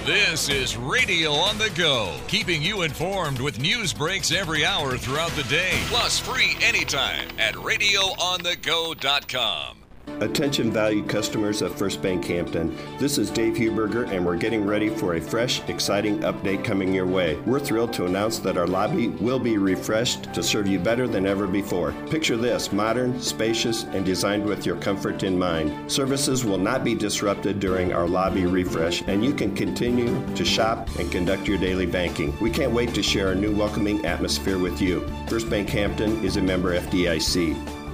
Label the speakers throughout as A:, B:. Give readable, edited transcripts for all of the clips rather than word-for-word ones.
A: This is Radio on the Go, keeping you informed with news breaks every hour throughout the day, plus free anytime at radioonthego.com.
B: Attention valued customers of First Bank Hampton. This is Dave Huberger, and we're getting ready for a fresh, exciting update coming your way. We're thrilled to announce that our lobby will be refreshed to serve you better than ever before. Picture this: modern, spacious, and designed with your comfort in mind. Services will not be disrupted during our lobby refresh, and you can continue to shop and conduct your daily banking. We can't wait to share a new welcoming atmosphere with you. First Bank Hampton is a member FDIC.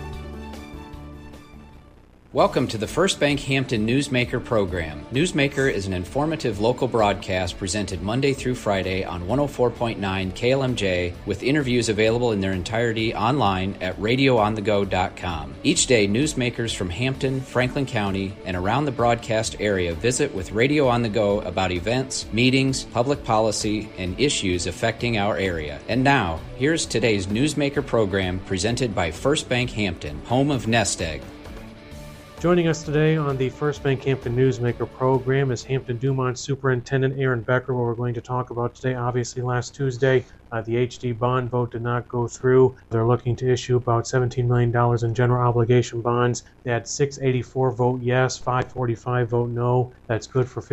C: Welcome to the First Bank Hampton Newsmaker program. Newsmaker is an informative local broadcast presented Monday through Friday on 104.9 KLMJ, with interviews available in their entirety online at radioonthego.com. Each day, newsmakers from Hampton, Franklin County, and around the broadcast area visit with Radio on the Go about events, meetings, public policy, and issues affecting our area. And now, here's today's Newsmaker program presented by First Bank Hampton, home of Nest Egg.
D: Joining us today on the First Bank Hampton Newsmaker program is Hampton-Dumont Superintendent Aaron Becker. What we're going to talk about today, obviously last Tuesday, the HD bond vote did not go through. They're looking to issue about $17 million in general obligation bonds. They had 684 vote yes, 545 vote no. That's good for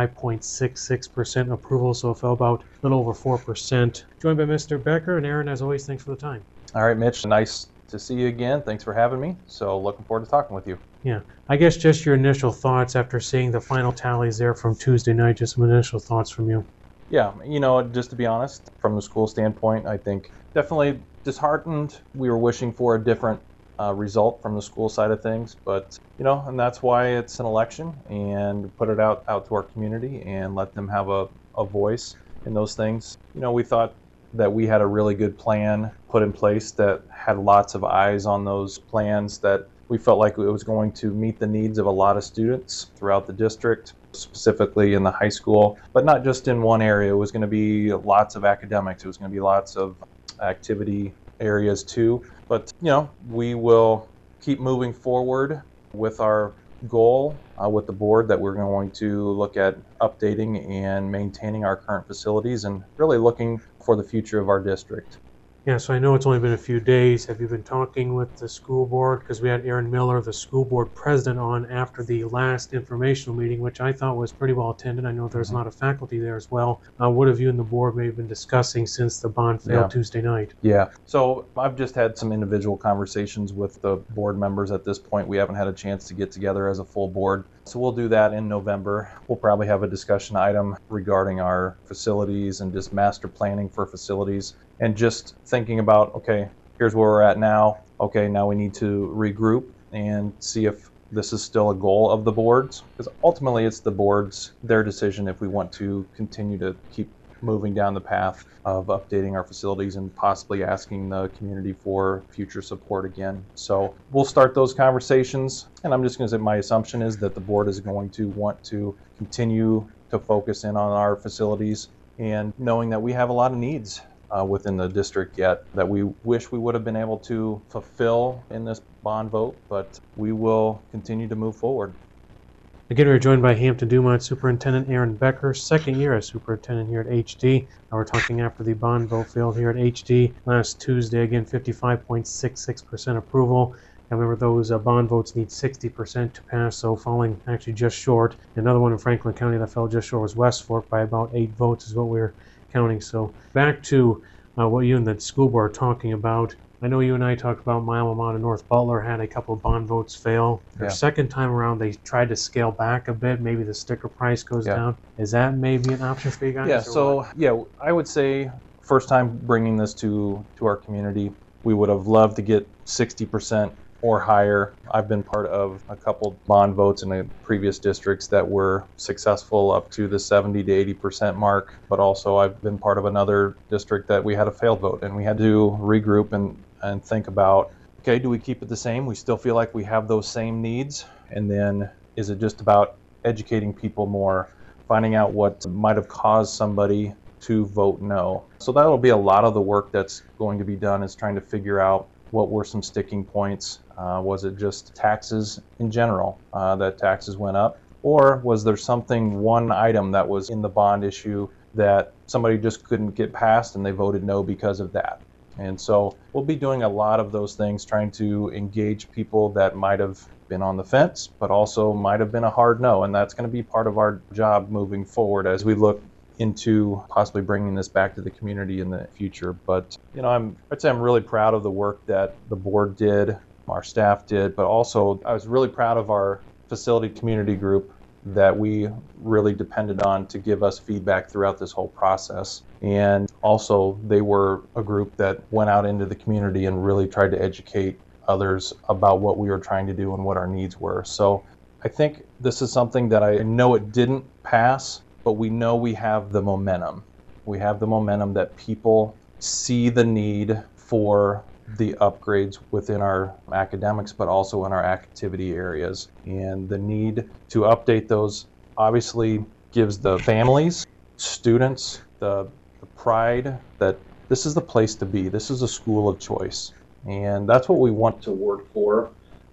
D: 55.66% approval, so it fell about a little over 4%. Joined by Mr. Becker, and Aaron, as always, thanks for the time.
E: All right, Mitch, nice to see you again. Thanks for having me. So looking forward to talking with you.
D: Yeah, I guess just your initial thoughts after seeing the final tallies there from Tuesday night, just some initial thoughts from you.
E: Yeah, just to be honest, from the school standpoint, I think definitely disheartened. We were wishing for a different result from the school side of things, but, and that's why it's an election, and put it out to our community and let them have a voice in those things. We thought that we had a really good plan put in place that had lots of eyes on those plans, that we felt like it was going to meet the needs of a lot of students throughout the district, specifically in the high school, but not just in one area. It was going to be lots of academics. It was going to be lots of activity areas too. But, we will keep moving forward with our goal with the board that we're going to look at updating and maintaining our current facilities and really looking for the future of our district.
D: Yeah, so I know it's only been a few days. Have you been talking with the school board? Because we had Aaron Miller, the school board president, on after the last informational meeting, which I thought was pretty well attended. I know there's a lot of faculty there as well. What have you and the board maybe been discussing since the bond failed Tuesday night?
E: Yeah, so I've just had some individual conversations with the board members at this point. We haven't had a chance to get together as a full board. So we'll do that in November. We'll probably have a discussion item regarding our facilities and just master planning for facilities, and just thinking about, okay, here's where we're at now. Okay, now we need to regroup and see if this is still a goal of the board's, because ultimately it's the board's, their decision if we want to continue to keep moving down the path of updating our facilities and possibly asking the community for future support again. So we'll start those conversations, and I'm just going to say my assumption is that the board is going to want to continue to focus in on our facilities, and knowing that we have a lot of needs within the district yet that we wish we would have been able to fulfill in this bond vote, but we will continue to move forward.
D: Again, we're joined by Hampton-Dumont Superintendent Aaron Becker, second year as superintendent here at HD. We're talking after the bond vote failed here at HD last Tuesday. Again, 55.66% approval. And remember, those bond votes need 60% to pass, so falling actually just short. Another one in Franklin County that fell just short was West Fork by about 8 votes is what we're counting. So back to what you and the school board are talking about. I know you and I talked about my alma mater, North Butler, had a couple of bond votes fail. Their second time around, they tried to scale back a bit. Maybe the sticker price goes down. Is that maybe an option for you guys?
E: I would say first time bringing this to our community, we would have loved to get 60% or higher. I've been part of a couple bond votes in the previous districts that were successful up to the 70 to 80% mark, but also I've been part of another district that we had a failed vote, and we had to regroup and think about, okay, do we keep it the same? We still feel like we have those same needs, and then is it just about educating people more, finding out what might have caused somebody to vote no? So that'll be a lot of the work that's going to be done, is trying to figure out what were some sticking points. Was it just taxes in general, that taxes went up? Or was there one item that was in the bond issue that somebody just couldn't get past and they voted no because of that? And so we'll be doing a lot of those things, trying to engage people that might have been on the fence, but also might have been a hard no. And that's going to be part of our job moving forward as we look into possibly bringing this back to the community in the future. But, I'd say I'm really proud of the work that the board did, our staff did, but also I was really proud of our facility community group that we really depended on to give us feedback throughout this whole process. And also they were a group that went out into the community and really tried to educate others about what we were trying to do and what our needs were. So I think this is something that I know it didn't pass, but we know we have the momentum. We have the momentum that people see the need for the upgrades within our academics, but also in our activity areas. And the need to update those obviously gives the families, students, the pride that this is the place to be. This is a school of choice. And that's what we want to work for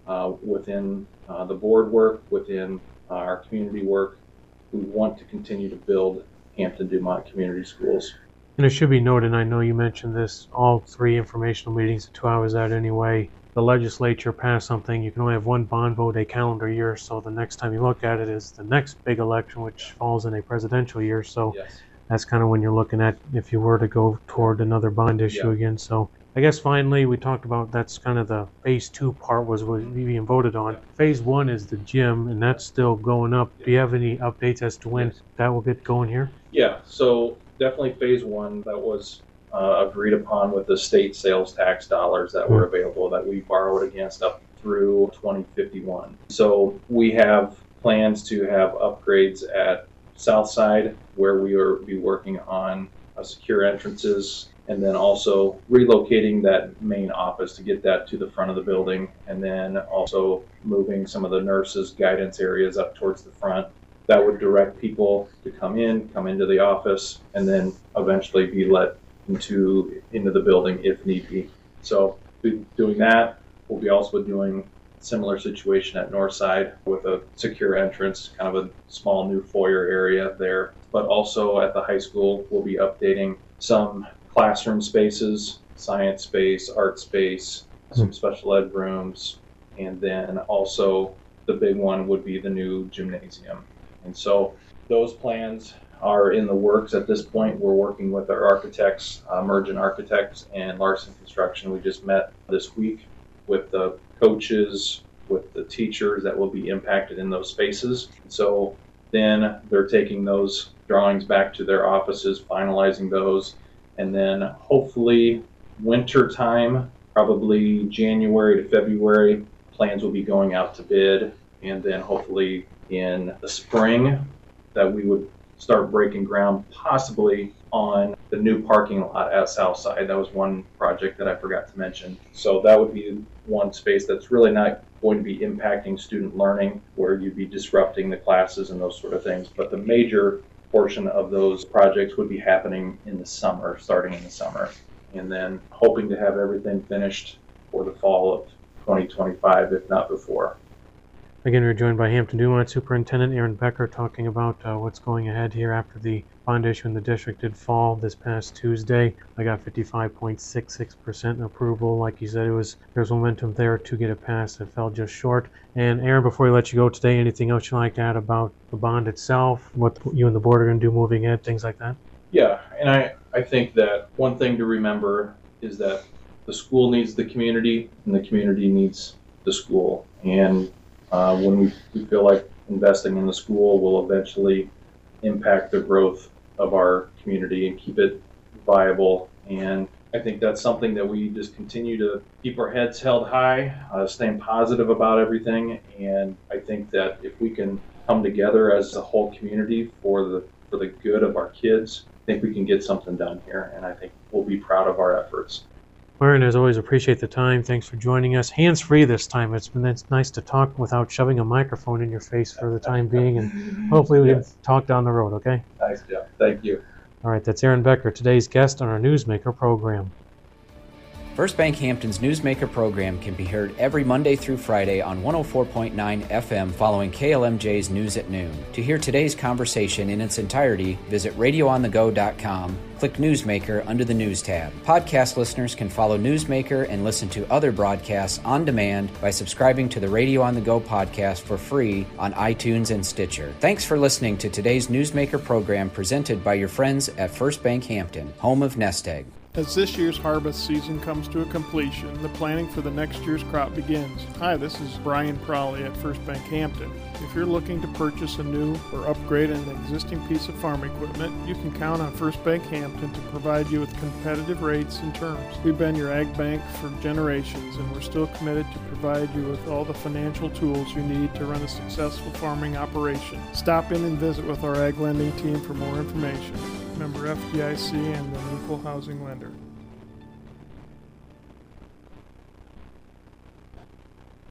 E: within the board work, within our community work. We want to continue to build Hampton-Dumont Community Schools.
D: And it should be noted, and I know you mentioned this, all 3 informational meetings, 2 hours out anyway. The legislature passed something, you can only have 1 bond vote a calendar year, so the next time you look at it is the next big election, which falls in a presidential year. So
E: Yes.
D: That's kind of when you're looking at if you were to go toward another bond issue again. So I guess finally we talked about that's kind of the phase 2 part was being voted on. Phase 1 is the gym, and that's still going up. Do you have any updates as to when that will get going here?
E: Yeah, so definitely phase 1 that was agreed upon with the state sales tax dollars that were available that we borrowed against up through 2051. So we have plans to have upgrades at Southside, where we will be working on secure entrances, and then also relocating that main office to get that to the front of the building, and then also moving some of the nurses' guidance areas up towards the front. That would direct people to come into the office, and then eventually be let into the building if need be. So doing that, we'll be also doing a similar situation at Northside with a secure entrance, kind of a small new foyer area there. But also at the high school, we'll be updating some classroom spaces, science space, art space, some special ed rooms, and then also the big one would be the new gymnasium. And so those plans are in the works at this point. We're working with our architects, Mergent Architects and Larson Construction. We just met this week with the coaches, with the teachers that will be impacted in those spaces. So then they're taking those drawings back to their offices, finalizing those, and then hopefully winter time, probably January to February, plans will be going out to bid, and then hopefully in the spring that we would start breaking ground possibly on the new parking lot at Southside. That was one project that I forgot to mention. So that would be one space that's really not going to be impacting student learning, where you'd be disrupting the classes and those sort of things. But the major portion of those projects would be happening in the summer, starting in the summer, and then hoping to have everything finished for the fall of 2025, if not before.
D: Again, we're joined by Hampton-Dumont Superintendent Aaron Becker talking about what's going ahead here after the bond issue in the district did fall this past Tuesday. I got 55.66% approval. Like you said, there's momentum there to get it passed. It fell just short. And Aaron, before we let you go today, anything else you'd like to add about the bond itself, what you and the board are going to do moving ahead, things like that?
E: Yeah, and I think that one thing to remember is that the school needs the community, and the community needs the school. And when we feel like investing in the school will eventually impact the growth of our community and keep it viable. And I think that's something that we just continue to keep our heads held high, staying positive about everything. And I think that if we can come together as a whole community for the good of our kids, I think we can get something done here. And I think we'll be proud of our efforts.
D: Aaron, as always, appreciate the time. Thanks for joining us. Hands-free this time. It's nice to talk without shoving a microphone in your face for the time being, and hopefully we can talk down the road, okay?
E: Thanks, Jeff. Thank you.
D: All right, that's Aaron Becker, today's guest on our Newsmaker program.
C: First Bank Hampton's Newsmaker program can be heard every Monday through Friday on 104.9 FM following KLMJ's News at Noon. To hear today's conversation in its entirety, visit radioonthego.com. Click Newsmaker under the News tab. Podcast listeners can follow Newsmaker and listen to other broadcasts on demand by subscribing to the Radio on the Go podcast for free on iTunes and Stitcher. Thanks for listening to today's Newsmaker program presented by your friends at First Bank Hampton, home of Nest Egg.
F: As this year's harvest season comes to a completion, the planning for the next year's crop begins. Hi, this is Brian Prowley at First Bank Hampton. If you're looking to purchase a new or upgrade an existing piece of farm equipment, you can count on First Bank Hampton to provide you with competitive rates and terms. We've been your ag bank for generations, and we're still committed to provide you with all the financial tools you need to run a successful farming operation. Stop in and visit with our ag lending team for more information. Member FDIC and an equal housing lender.